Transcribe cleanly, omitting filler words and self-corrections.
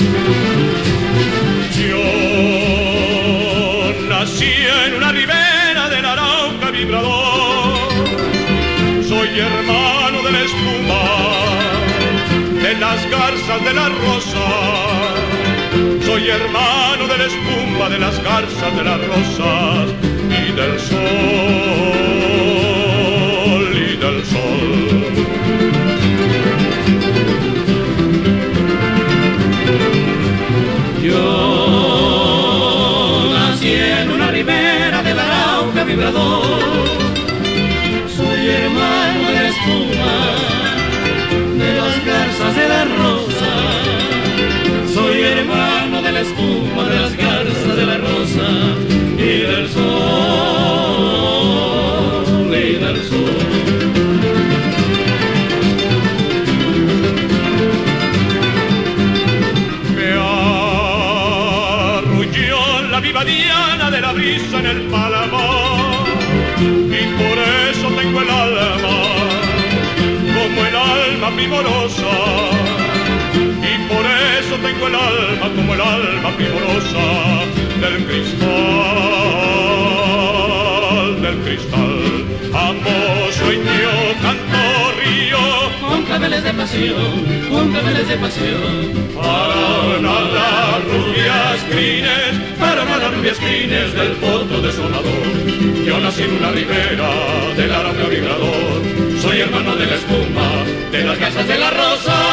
Yo nací en una ribera del Arauca vibrador, soy hermano de la espuma, de las garzas de la rosa, soy hermano de la espuma, de las garzas de las rosas y del sol, y del sol. Yo nací en una ribera del Arauca vibrador, soy hermano de la espuma, de las garzas de la rosa, soy hermano de la espuma, de las garzas de la rosa y del sol, y del sol. Viva diana de la brisa en el palamar, y por eso tengo el alma como el alma primorosa, y por eso tengo el alma como el alma primorosa del cristal, del cristal. Amo, sueño, canto, río, con claveles de pasión, con claveles de pasión. Para las rubias crines, para las rubias crines del potro desolador. Yo nací en una ribera del Arauca vibrador, soy hermano de la espuma, de las garzas de la rosa.